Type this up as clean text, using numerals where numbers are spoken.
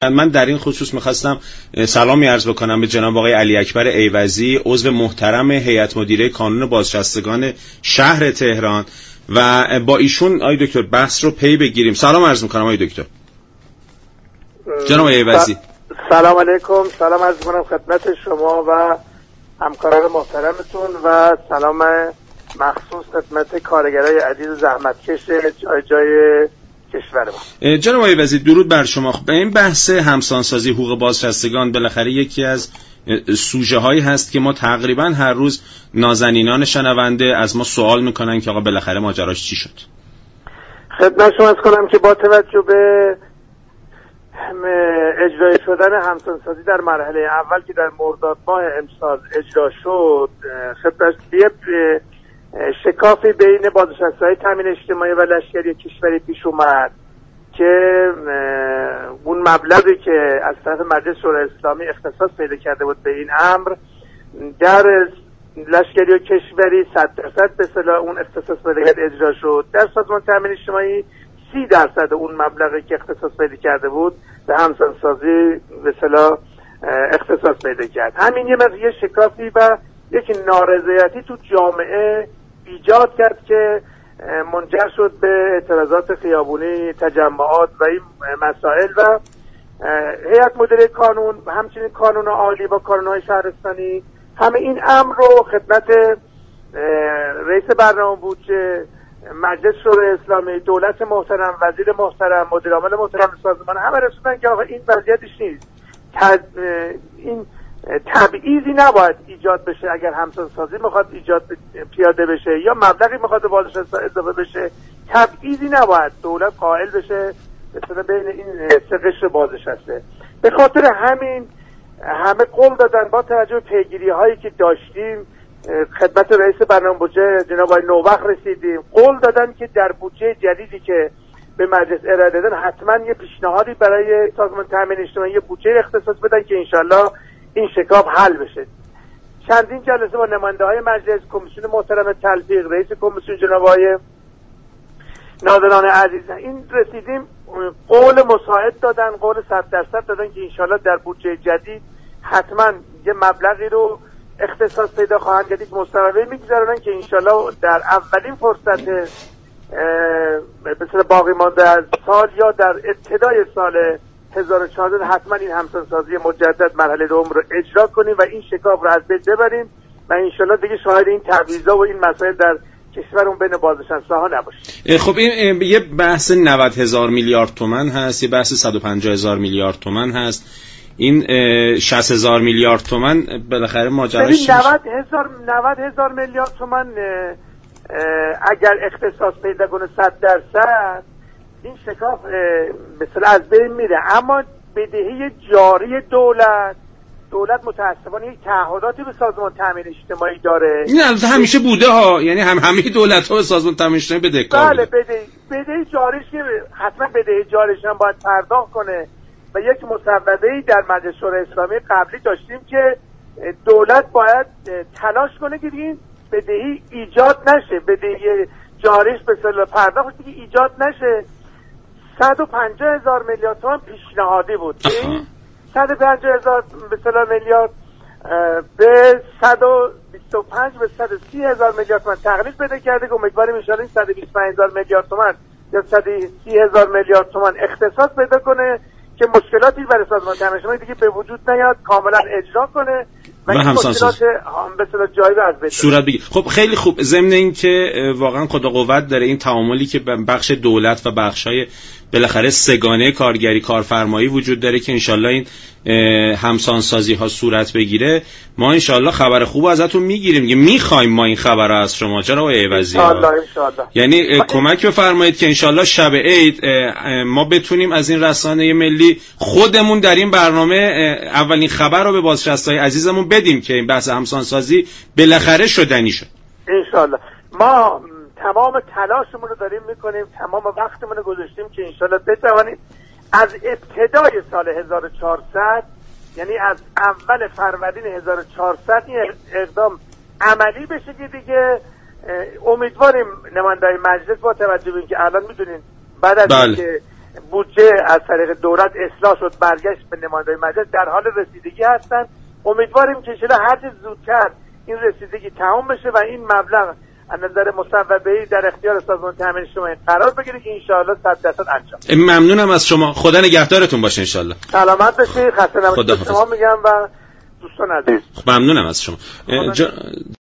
من در این خصوص می‌خواستم سلامی عرض بکنم به جناب آقای علی اکبر ایوزی، عضو محترم هیئت مدیره کانون بازنشستگان شهر تهران، و با ایشون آقای دکتر بحث رو پی بگیریم. سلام عرض می‌کنم آقای دکتر. جناب ایوزی سلام علیکم. سلام عرض می‌کنم خدمت شما و همکاران محترمتون و سلام مخصوص خدمت کارگرای عزیز زحمتکش جای جای کشور ما. جناب ایوزی درود بر شما. به این بحث همسانسازی حقوق بازنشستگان بالاخره یکی از سوژه هایی هست که ما تقریبا هر روز نازنینان شنونده از ما سوال میکنن که آقا بالاخره ماجراش چی شد. خدمت شما عرض کنم که با توجه به اجرای شدن همسانسازی در مرحله اول که در مرداد ماه امسال اجرا شد، خدمت شکافی بین بازنشسته‌های تامین اجتماعی و لشکری کشوری پیش اومد که اون مبلغی که از طرف مجلس شورای اسلامی اختصاص پیدا کرده بود به این امر در لشکری و کشوری 100% به اصطلاح اون اختصاص پیدا کرده اجرا شد. در سازمان تامین اجتماعی 30% اون مبلغی که اختصاص پیدا کرده بود به همسانسازی به اصطلاح اختصاص پیدا کرد. همین یه شکافی و یک نارضایتی تو جامعه ایجاد کرد که منجر شد به اعتراضات خیابونی، تجمعات و این مسائل و هیئت مدیره کانون و همچنین کانون عالی با کانون‌های شهرستانی همه این امر رو خدمت رئیس برنامه بودجه، مجلس شورای اسلامی، دولت محترم، وزیر محترم، مدیر عامل محترم سازمان همه رسوندن که آقا این وضعیتش نیست. این تبعیضی نباید ایجاد بشه. اگر همسانسازی میخواد پیاده بشه یا مبلغی میخواد به بازنشسته اضافه بشه، تبعیضی نباید دولت قائل بشه مثلا بین این سه قشر بازنشسته. به خاطر همین همه قول دادن با توجه به پیگیری هایی که داشتیم خدمت رئیس برنامه بودجه جناب آقای نوبخت رسیدیم، قول دادن که در بودجه جدیدی که به مجلس ارائه دادن حتما یه پیشنهادی برای سازمان تامین اجتماعی یه بودجه اختصاص بدن که انشالله این شکاف حل بشه. چندین جلسه با نماینده‌های مجلس، کمیسیون محترم تلفیق، رئیس کمیسیون جناب آقای نادران عزیز این رسیدیم، قول مساعد دادن، قول 100% دادن که انشالله در بودجه جدید حتما یه مبلغی رو اختصاص پیدا خواهند کرد. مصوبه میگذارن که انشالله در اولین فرصت مثل باقی مانده از سال یا در ابتدای سال 2014 حتما این همسانسازی مجدد مرحله دوم رو اجرا کنیم و این شکاف رو از بین ببریم و انشالله دیگه شاهد این تبعیض‌ها و این مسائل در کشورمون بین بازنشسته‌ها نباشه. خب این یه بحث 90,000 میلیارد تومان هست، یه بحث 150,000 میلیارد تومان هست، این 60,000 میلیارد تومان بالاخره ماجراش 90,000 میلیارد تومان اگر اختصاص پیدا کنه 100% این شکاف مثلا از بین میره. اما بدهی جاری دولت متاسفانه یک تعهداتی به سازمان تامین اجتماعی داره. این البته همیشه بوده ها، یعنی همه دولت‌ها به سازمان تامین اجتماعی بدهکار بله بدهی جاریش که حتما بدهی جاریش هم باید پرداخت کنه و یک مصوبه‌ای در مجلس شورای اسلامی قبلی داشتیم که دولت باید تلاش کنه که این بدهی ایجاد نشه، بدهی جاریش به اصطلاح پرداخت دیگه ایجاد نشه. 150,000 میلیارد تومان پیشنهادی بود. این 150,000 به اصطلاح میلیارد به 125 به 130,000 میلیارد تومان تقلیل پیدا کرده که امیدواریم ان شاءالله این 125,000 میلیارد تومان یا 130,000 میلیارد تومان اختصاص پیدا کنه که مشکلاتی برای سازمان تامین اجتماعی دیگه به وجود نیاد، کاملا اجرا کنه و این مشکلات به اصطلاح جایی رو از بین صورت بگیره. خب خیلی خوب، ضمن این که واقعا خدا قوت داره این تعاملی که بخش دولت و بخشای بالاخره سگانه کارگری کارفرمایی وجود داره که انشالله این همسانسازی ها صورت بگیره. ما انشالله خبر خوب ازتون میگیریم که میخوایم ما این خبر از شما جناب ایوزی. یعنی کمک بفرمایید که انشالله شب عید ما بتونیم از این رسانه ملی خودمون در این برنامه اولین خبر رو به بازنشسته‌های عزیزمون بدیم که این بحث همسانسازی بالاخره شدنی شد. انشالله ما تمام تلاشمون رو داریم میکنیم، تمام وقتمون رو گذاشتیم که انشالله بتوانیم از ابتدای سال 1400 یعنی از اول فروردین 1400 این اقدام عملی بشه که دیگه امیدواریم نماینده‌های مجلس با توجه به اینکه الان میدونین بعد از اینکه بودجه از طریق دولت اصلاح شد برگشت به نمایندگان مجلس، در حال رسیدگی هستن. امیدواریم که ان هر چه زودتر این رسیدگی تمام بشه و این مبلغ از نظر مصوبه‌ای در اختیار سازمان تامین اجتماعی قرار بگیره که ان شاءالله 100% انجام. ممنونم از شما. خدا نگهدارتون باشه ان شاءالله. سلامت باشید. خسته نباشید. شما میگم و دوستان عزیز. ممنونم از شما.